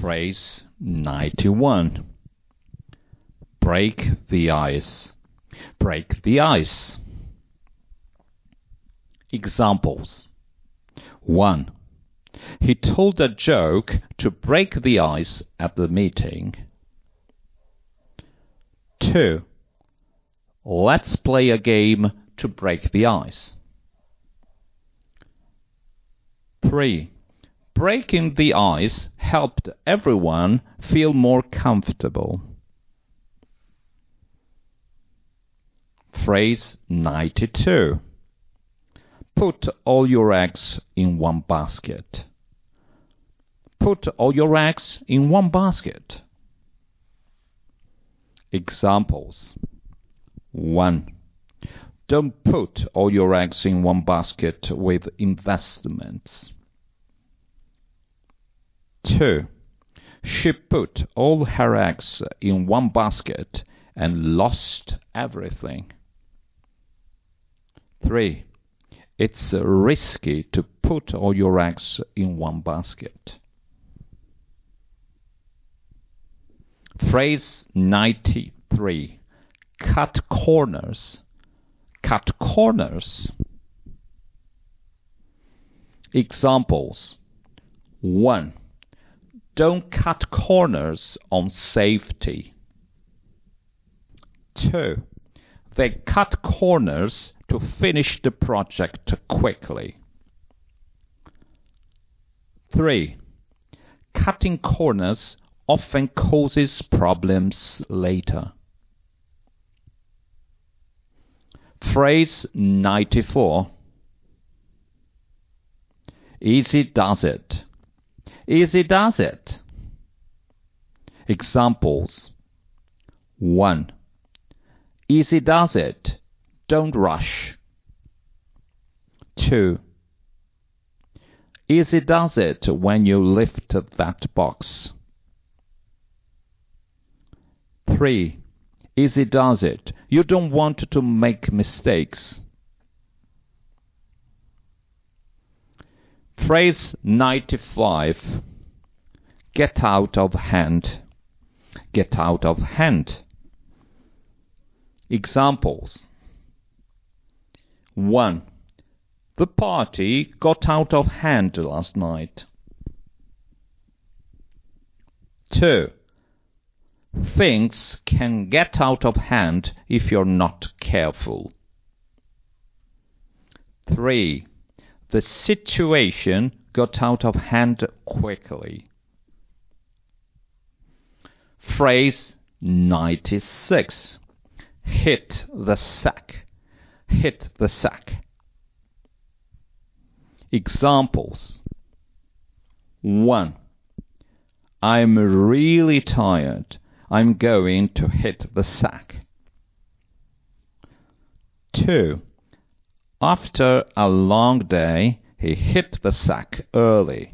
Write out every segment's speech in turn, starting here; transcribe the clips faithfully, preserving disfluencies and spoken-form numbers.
Phrase ninety-one. Break the ice. Break the ice. Examples. one. He told a joke to break the ice at the meeting. two. Let's play a game to break the ice. three. Breaking the ice helped everyone feel more comfortable. Phrase ninety-two. Put all your eggs in one basket. Put all your eggs in one basket. Examples. one. Don't put all your eggs in one basket with investments. two. She put all her eggs in one basket and lost everything. three. It's risky to put all your eggs in one basket. Phrase ninety-three. Cut corners. Cut corners. Examples. one. Don't cut corners on safety. two. They cut corners to finish the project quickly. three. Cutting corners often causes problems later. Phrase ninety-four. Easy does it. Easy does it. Examples. one. Easy does it. Don't rush. two. Easy does it when you lift that box. three. Easy does it. You don't want to make mistakes. Phrase ninety-five. Get out of hand. Get out of hand. Examples. one. The party got out of hand last night. two. Things can get out of hand if you're not careful. three. The situation got out of hand quickly. Phrase ninety-six. Hit the sack. Hit the sack. Examples. one. I'm really tired. I'm going to hit the sack. two. After a long day, he hit the sack early.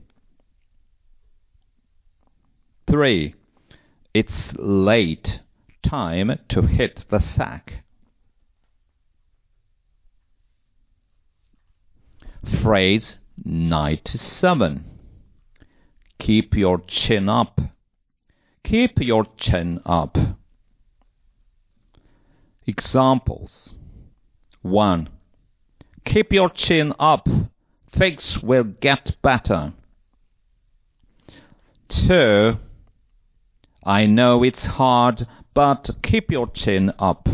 three. It's late. Time to hit the sack. Phrase ninety-seven. Keep your chin up. Keep your chin up. Examples. one. Keep your chin up. Things will get better. two. I know it's hard, but keep your chin up.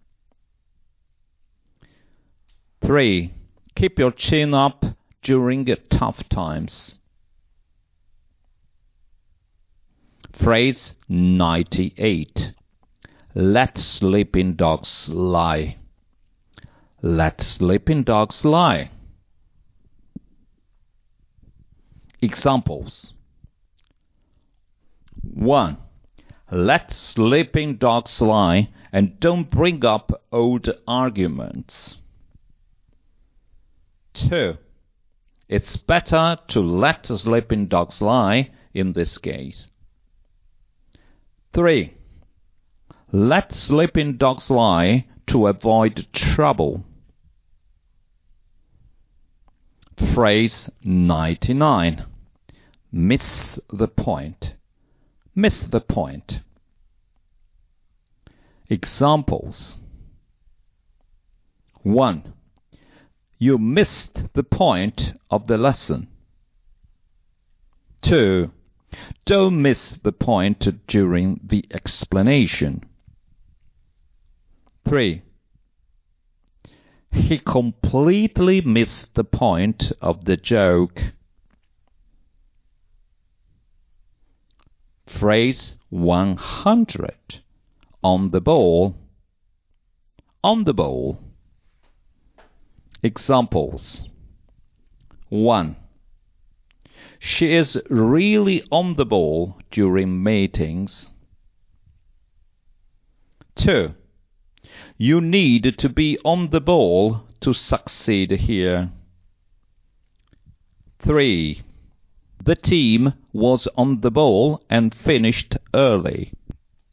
three. Keep your chin up during tough times. Phrase ninety-eight. Let sleeping dogs lie. Let sleeping dogs lie. Examples. one. Let sleeping dogs lie and don't bring up old arguments. two. It's better to let sleeping dogs lie in this case. three. Let sleeping dogs lie to avoid trouble. Phrase ninety-nine. Miss the point. miss the point. Examples. one. You missed the point of the lesson. two. Don't miss the point during the explanation. three. He completely missed the point of the joke. Phrase one hundred. On the ball. On the ball. Examples. one. She is really on the ball during meetings. two. You need to be on the ball to succeed here. three. The team was on the ball and finished early.